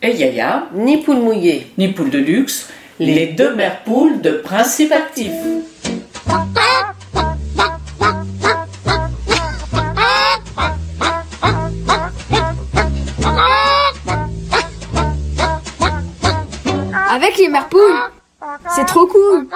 et Yaya, ni poule mouillée, ni poule de luxe, les deux mères poules de Principe Actif. Avec les mères poules, c'est trop cool.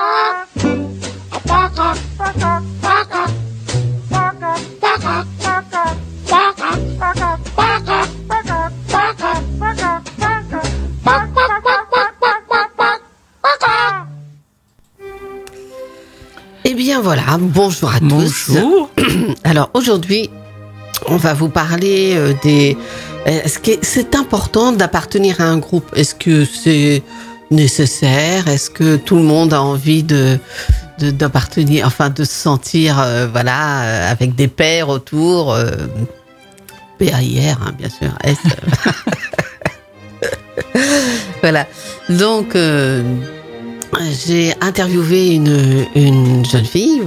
Eh bien voilà, bonjour à Bonjour. tous. Alors aujourd'hui, on va vous parler des... Est-ce que c'est important d'appartenir à un groupe? Est-ce que c'est nécessaire? Est-ce que tout le monde a envie d'appartenir, enfin de se sentir avec des pairs autour, PAIR, hein, bien sûr, S. Voilà. Donc j'ai interviewé une jeune fille,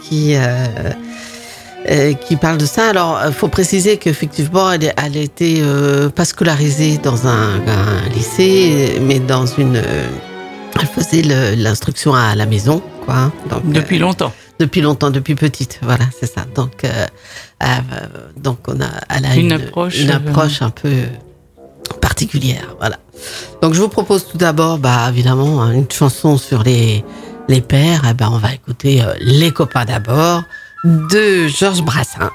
qui parle de ça. Alors, il faut préciser qu'effectivement, elle était pas scolarisée dans un lycée, mais dans elle faisait l'instruction à la maison, quoi. Donc, Depuis longtemps. Depuis petite, voilà, c'est ça. Donc elle a une approche un peu particulière, voilà. Donc, je vous propose tout d'abord, évidemment, une chanson sur les pères. On va écouter Les copains d'abord, de Georges Brassens.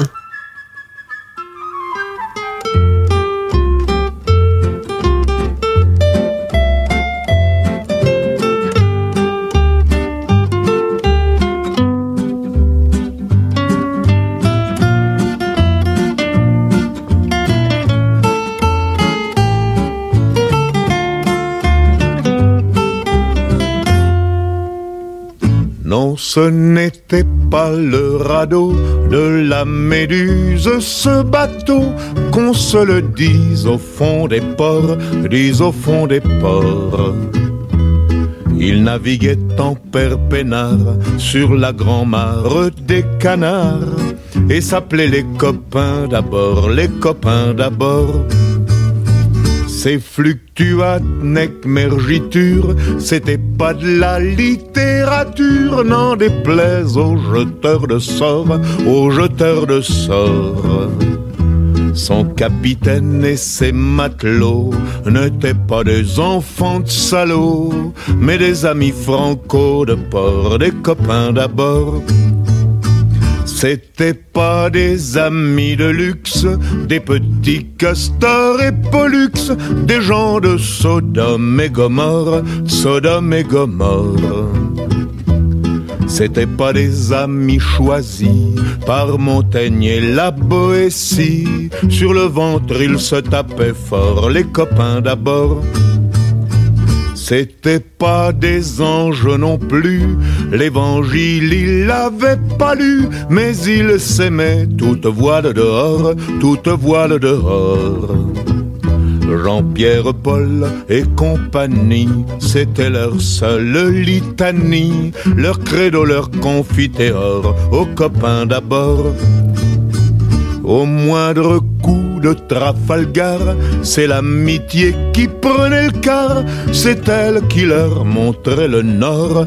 Non, ce n'était pas le radeau de la Méduse, ce bateau, qu'on se le dise au fond des ports, Il naviguait en père peinard sur la grand-mare des canards et s'appelait les copains d'abord. Ces fluctuates nec mergiture, c'était pas de la littérature, n'en déplaise aux jeteurs de sorts, Son capitaine et ses matelots n'étaient pas des enfants de salauds, mais des amis franco de port, des copains d'abord. C'était pas des amis de luxe, des petits castors et pollux, des gens de Sodome et Gomorre. C'était pas des amis choisis par Montaigne et la Boétie. Sur le ventre ils se tapaient fort, les copains d'abord. C'était pas des anges non plus, l'évangile il l'avait pas lu, mais ils s'aimaient toute voile dehors. Jean-Pierre, Paul et compagnie, c'était leur seule litanie, leur credo, leur confiteor, aux copains d'abord. Au moindre coup de Trafalgar, c'est l'amitié qui prenait le quart, c'est elle qui leur montrait le nord,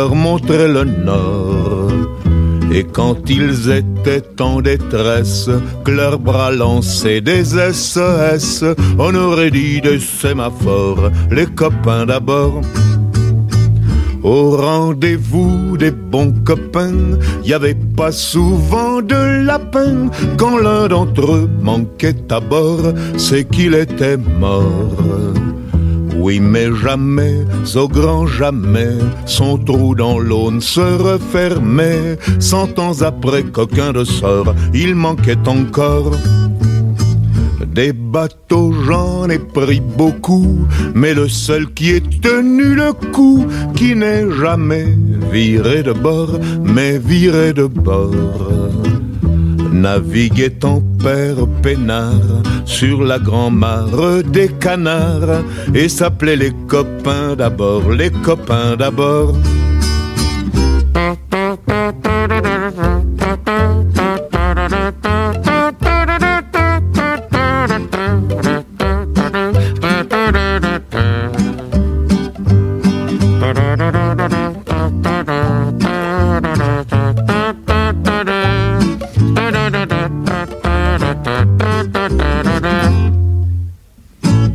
Et quand ils étaient en détresse, que leurs bras lançaient des SES, on aurait dit des sémaphores, les copains d'abord. Au rendez-vous des bons copains, y avait pas souvent de lapin. Quand l'un d'entre eux manquait à bord, c'est qu'il était mort. Oui, mais jamais, au grand jamais, son trou dans l'Aune se refermait. 100 ans après qu'aucun de sort, il manquait encore. Des bateaux, j'en ai pris beaucoup, mais le seul qui ait tenu le coup, qui n'est jamais viré de bord, mais viré de bord, naviguait en père peinard sur la grand-mare des canards et s'appelait les copains d'abord.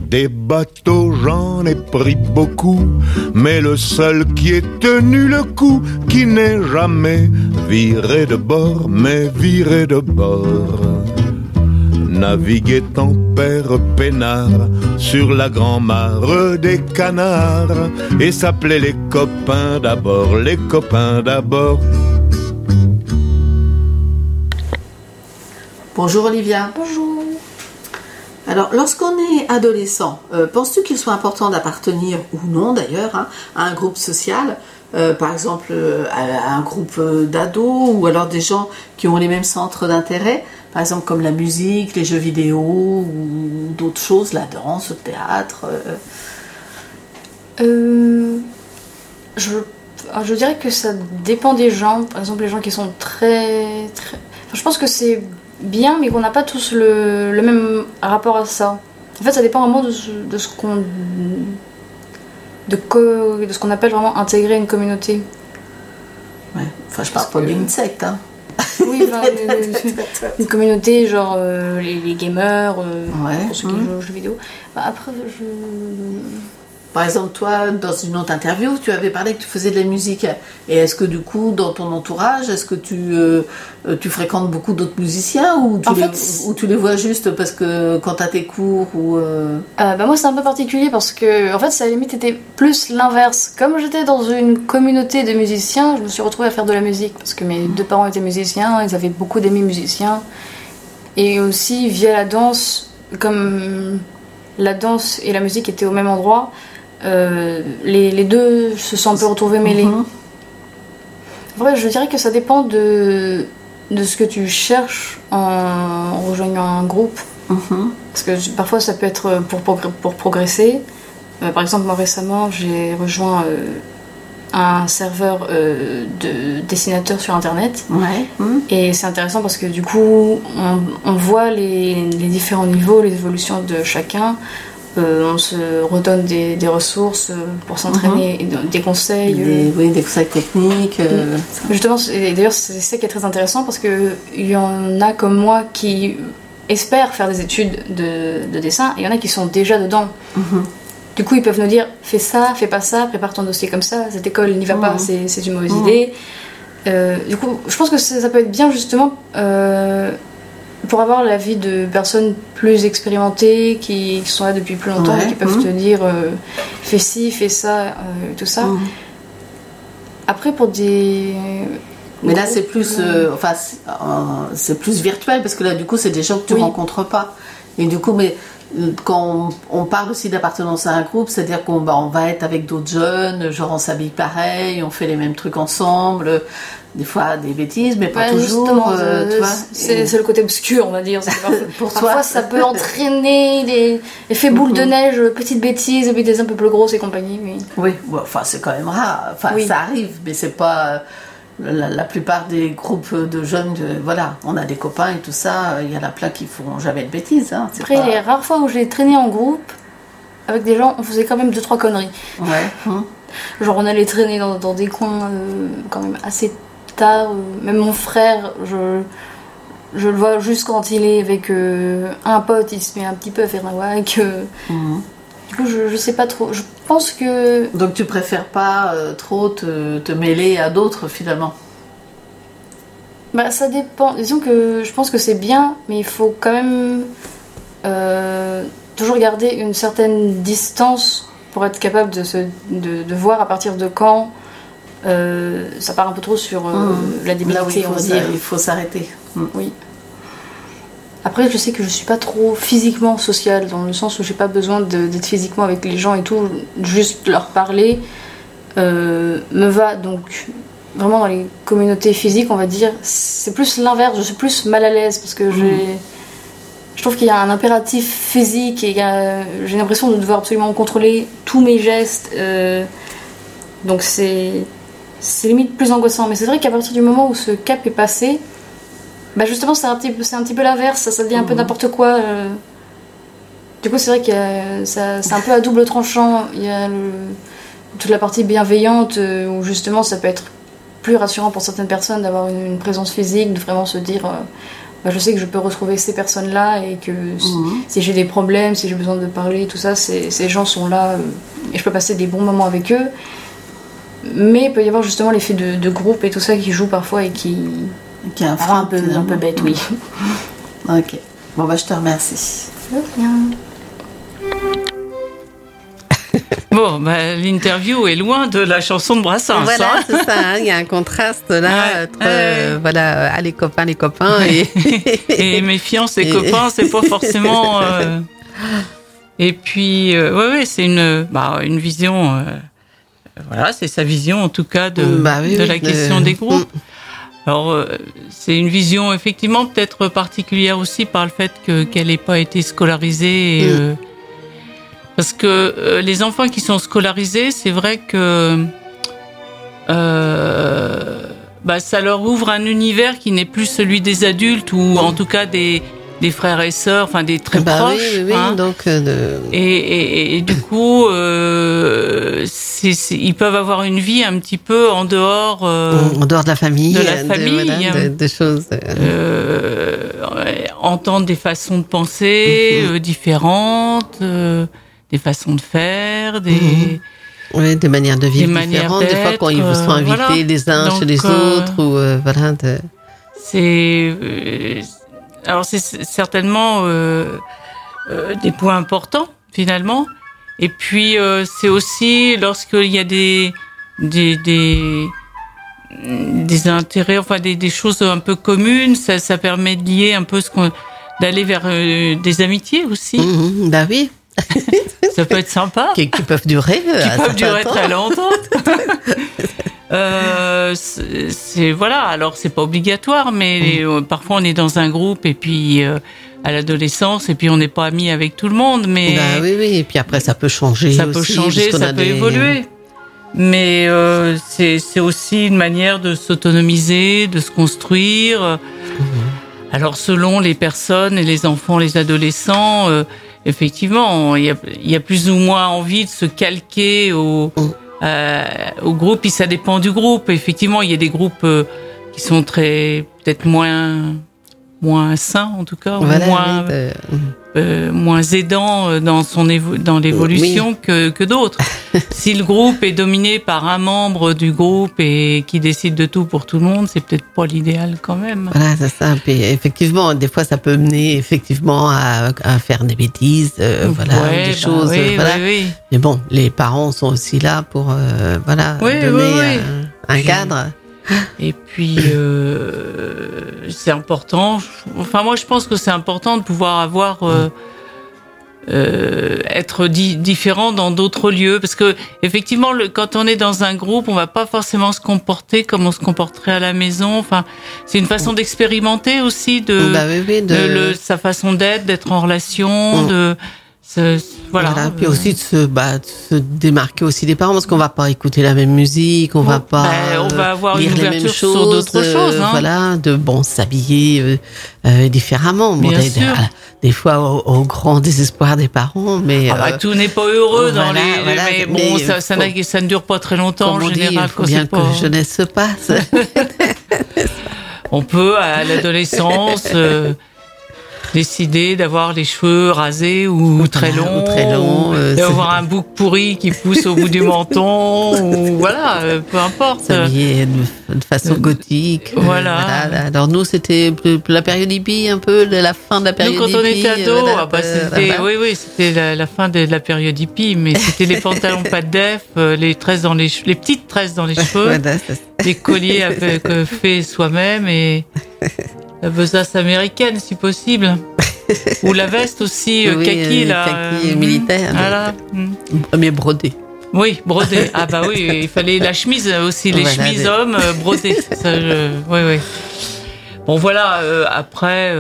Des bateaux, j'en ai pris beaucoup, mais le seul qui ait tenu le coup, qui n'est jamais viré de bord, mais viré de bord, naviguait en père peinard sur la grand-mare des canards et s'appelait les copains d'abord, les copains d'abord. Bonjour Olivia. Bonjour. Alors, lorsqu'on est adolescent, penses-tu qu'il soit important d'appartenir, ou non d'ailleurs, hein, à un groupe social, par exemple à un groupe d'ados, ou alors des gens qui ont les mêmes centres d'intérêt, par exemple comme la musique, les jeux vidéo, ou d'autres choses, la danse, le théâtre Je dirais que ça dépend des gens. Par exemple, les gens qui sont très... Enfin, je pense que c'est bien, mais qu'on n'a pas tous le même rapport à ça. En fait, ça dépend vraiment de ce qu'on... de ce qu'on appelle vraiment intégrer une communauté. Ouais. Enfin, je parle pas d'une secte, hein. Oui, enfin, une communauté, genre les gamers, pour ceux qui jouent aux jeux vidéo. Bah, après, Par exemple, toi, dans une autre interview, tu avais parlé que tu faisais de la musique. Et est-ce que du coup, dans ton entourage, est-ce que tu fréquentes beaucoup d'autres musiciens ou tu les vois juste parce que quand tu as tes cours ou moi, c'est un peu particulier parce que, en fait, ça à la limite était plus l'inverse. Comme j'étais dans une communauté de musiciens, je me suis retrouvée à faire de la musique parce que mes deux parents étaient musiciens, ils avaient beaucoup d'amis musiciens. Et aussi, via la danse, comme la danse et la musique étaient au même endroit, les deux se sont un peu retrouvés mêlés. Après, je dirais que ça dépend de ce que tu cherches en rejoignant un groupe. Parce que parfois ça peut être pour progresser. Par exemple, moi récemment j'ai rejoint un serveur de dessinateurs sur internet. Et c'est intéressant parce que du coup on voit les différents niveaux, les évolutions de chacun. On se redonne des ressources pour s'entraîner, des conseils. Des conseils techniques. Justement, et d'ailleurs, c'est ça qui est très intéressant parce qu'il y en a comme moi qui espèrent faire des études de dessin et il y en a qui sont déjà dedans. Du coup, ils peuvent nous dire fais ça, fais pas ça, prépare ton dossier comme ça, cette école n'y va pas, c'est une mauvaise idée. Du coup, je pense que ça peut être bien justement. Pour avoir l'avis de personnes plus expérimentées qui sont là depuis plus longtemps et qui peuvent te dire fais ci, fais ça, tout ça. Après pour des... Mais là c'est plus c'est plus virtuel parce que là du coup c'est des gens que tu rencontres pas. Et du coup quand on parle aussi d'appartenance à un groupe, c'est-à-dire qu'on va être avec d'autres jeunes, genre on s'habille pareil, on fait les mêmes trucs ensemble, des fois des bêtises, mais pas toujours. Tu vois, c'est le côté obscur, on va dire. Parfois toi, ça peut entraîner des effets boules de neige, petites bêtises, et des un peu plus grosses et compagnie. Oui, enfin c'est quand même rare. Enfin ça arrive, mais c'est pas... La plupart des groupes de jeunes, on a des copains et tout ça, il y en a plein qui font jamais de bêtises. Hein, après, les rares fois où j'ai traîné en groupe, avec des gens, on faisait quand même 2-3 conneries. Genre on allait traîner dans des coins quand même assez tard. Même mon frère, je le vois juste quand il est avec un pote, il se met un petit peu à faire un whack. Du coup, je sais pas trop. Je pense que... Donc tu préfères pas trop te mêler à d'autres finalement? Ça dépend. Disons que je pense que c'est bien, mais il faut quand même toujours garder une certaine distance pour être capable de voir à partir de quand ça part un peu trop sur la débilité, on va dire. Il faut s'arrêter. Oui. Après, je sais que je suis pas trop physiquement sociale, dans le sens où j'ai pas besoin d'être physiquement avec les gens et tout, juste leur parler me va. Donc, vraiment dans les communautés physiques, on va dire, c'est plus l'inverse, je suis plus mal à l'aise parce que je trouve qu'il y a un impératif physique et j'ai l'impression de devoir absolument contrôler tous mes gestes. Donc, c'est limite plus angoissant. Mais c'est vrai qu'à partir du moment où ce cap est passé, justement c'est un petit peu l'inverse, ça devient un peu n'importe quoi. Du coup c'est vrai que c'est un peu à double tranchant. Il y a toute la partie bienveillante où justement ça peut être plus rassurant pour certaines personnes d'avoir une présence physique, de vraiment se dire je sais que je peux retrouver ces personnes-là et que si j'ai des problèmes, si j'ai besoin de parler, tout ça, ces gens sont là et je peux passer des bons moments avec eux. Mais il peut y avoir justement l'effet de groupe et tout ça qui joue parfois et qui rend un peu bête, oui. Ok. Bon, je te remercie. De rien. Bon, l'interview est loin de la chanson de Brassens. Voilà, c'est ça. Il y a un contraste là entre les copains et méfiance les copains, c'est pas forcément. Et puis, c'est une vision. C'est sa vision en tout cas de la question des groupes. Alors, c'est une vision effectivement peut-être particulière aussi par le fait qu'elle n'ait pas été scolarisée. Parce que les enfants qui sont scolarisés, c'est vrai que ça leur ouvre un univers qui n'est plus celui des adultes ou en tout cas des frères et sœurs, enfin des très proches. Oui, donc et du coup, ils peuvent avoir une vie un petit peu en dehors de la famille, de choses. Entendre des façons de penser différentes. Des façons de faire, des manières de vivre différentes. Des fois, quand ils sont invités les uns chez les autres, alors, c'est certainement des points importants, finalement. Et puis, c'est aussi lorsqu'il y a des intérêts, enfin, des choses un peu communes, ça permet de lier un peu d'aller vers des amitiés aussi. Oui. Ça peut être sympa. Qui peuvent durer. Très longtemps. Alors c'est pas obligatoire, mais parfois on est dans un groupe et puis à l'adolescence et puis on n'est pas amis avec tout le monde. Mais et puis après ça peut changer. Ça peut évoluer. Mais c'est aussi une manière de s'autonomiser, de se construire. Alors selon les personnes et les enfants, les adolescents. Effectivement, il y a plus ou moins envie de se calquer au groupe, et ça dépend du groupe. Effectivement, il y a des groupes qui sont peut-être moins sains en tout cas, moins aidants dans l'évolution que d'autres. Si le groupe est dominé par un membre du groupe et qui décide de tout pour tout le monde, c'est peut-être pas l'idéal quand même. Voilà, c'est ça. Puis effectivement, des fois, ça peut mener effectivement à faire des bêtises, des choses. Oui. Mais bon, les parents sont aussi là pour donner un cadre. Et puis, c'est important. Enfin, moi, je pense que c'est important de pouvoir avoir être différent dans d'autres lieux, parce que effectivement, quand on est dans un groupe, on va pas forcément se comporter comme on se comporterait à la maison. Enfin, c'est une façon d'expérimenter aussi sa façon d'être en relation, voilà. Puis aussi de se démarquer aussi des parents, parce qu'on va pas écouter la même musique, on va avoir lire une les mêmes ouverture choses, sur d'autres choses. S'habiller différemment. Des fois au grand désespoir des parents, mais tout n'est pas heureux ça ne dure pas très longtemps en général. Bien que jeunesse se passe. On peut à l'adolescence décider d'avoir les cheveux rasés ou très longs, d'avoir un bouc pourri qui pousse au bout du menton, ou peu importe. S'habiller de façon gothique. Voilà. Alors nous, c'était la période hippie, un peu la fin de la période hippie. Nous, quand on était ados, c'était la fin de la période hippie, mais c'était les pantalons pas de def, les petites tresses dans les cheveux, les colliers faits soi-même et la besace américaine, si possible. Ou la veste aussi, kaki, kaki militaire. Voilà. Mais brodée. Oui, brodée. Il fallait la chemise aussi, les chemises hommes brodées. Oui. Bon, voilà, après...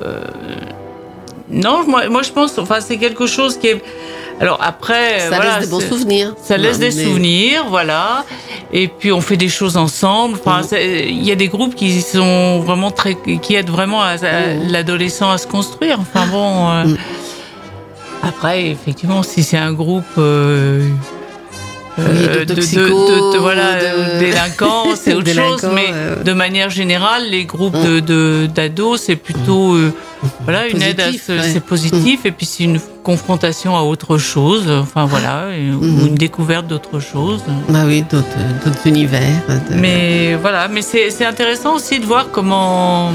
Non, moi je pense, c'est quelque chose qui est... Alors après, ça laisse des bons souvenirs. Ça laisse des souvenirs, voilà. Et puis on fait des choses ensemble. Il y a des groupes qui sont vraiment qui aident vraiment l'adolescent à se construire. Après, effectivement, si c'est un groupe de toxicos, de délinquants, c'est autre chose, mais de manière générale, les groupes d'ados, c'est plutôt une aide c'est positif, et puis c'est une confrontation à autre chose, ou une découverte d'autre chose. Bah oui, d'autres univers. Mais c'est intéressant aussi de voir comment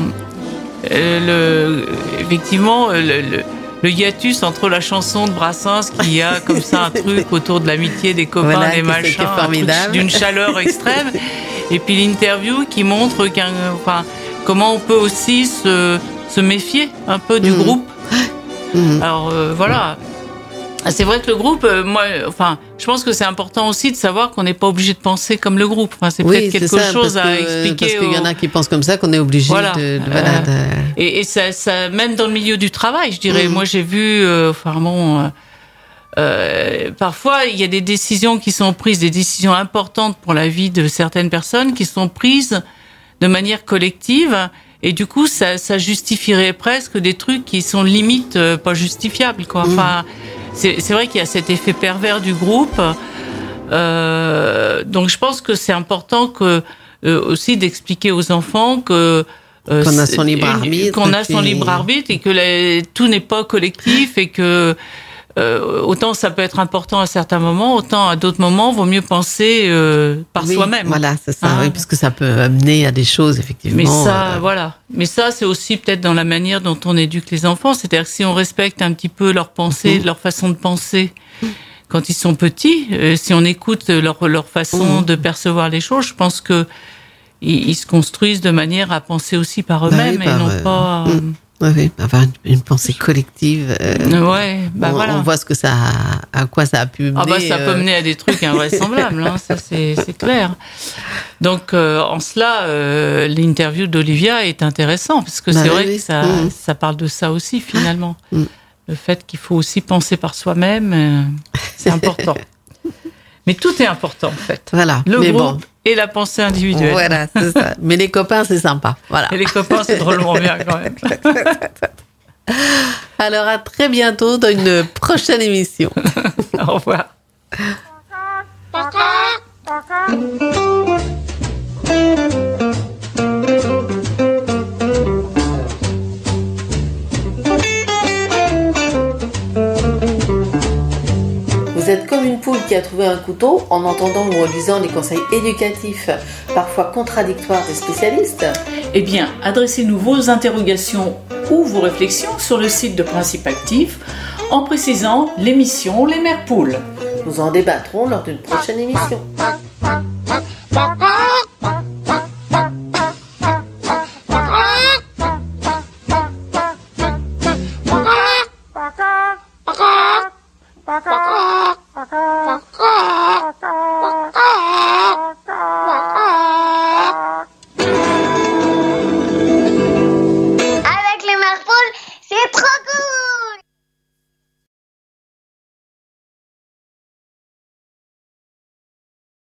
effectivement le hiatus entre la chanson de Brassens, qui a comme ça un truc autour de l'amitié des copains, des machins, d'une chaleur extrême, et puis l'interview qui montre comment on peut aussi se méfier un peu du groupe. Alors c'est vrai que le groupe, je pense que c'est important aussi de savoir qu'on n'est pas obligé de penser comme le groupe. C'est peut-être quelque chose à expliquer. Parce qu'il y en a qui pensent comme ça, qu'on est obligé Et ça, même dans le milieu du travail, je dirais. Moi, j'ai vu, parfois, il y a des décisions qui sont prises, des décisions importantes pour la vie de certaines personnes, qui sont prises de manière collective. Et du coup, ça justifierait presque des trucs qui sont limite pas justifiables, quoi. C'est vrai qu'il y a cet effet pervers du groupe. Donc, je pense que c'est important aussi d'expliquer aux enfants qu'on a son libre arbitre, et que tout n'est pas collectif, et que autant ça peut être important à certains moments, autant à d'autres moments, vaut mieux penser par soi-même. Voilà, c'est ça, parce que ça peut amener à des choses, effectivement. Mais ça, c'est aussi peut-être dans la manière dont on éduque les enfants. C'est-à-dire que si on respecte un petit peu leur pensée, leur façon de penser, quand ils sont petits, si on écoute leur façon de percevoir les choses, je pense que ils se construisent de manière à penser aussi par eux-mêmes, et non pas... Oui, avoir une pensée collective. On voit à quoi ça a pu mener. Ça peut mener à des trucs invraisemblables, ça c'est clair. Donc en cela, l'interview d'Olivia est intéressante, parce que c'est vrai que ça parle de ça aussi, finalement. Le fait qu'il faut aussi penser par soi-même, c'est important. Mais tout est important, en fait. Voilà. Le groupe et la pensée individuelle. Voilà, c'est ça. Mais les copains, c'est sympa. Voilà. Et les copains, c'est drôlement bien, quand même. Alors, à très bientôt dans une prochaine émission. Au revoir. Vous êtes comme une poule qui a trouvé un couteau en entendant ou en lisant les conseils éducatifs, parfois contradictoires des spécialistes. Eh bien, adressez-nous vos interrogations ou vos réflexions sur le site de Principe Actif en précisant l'émission Les Mères Poules. Nous en débattrons lors d'une prochaine émission.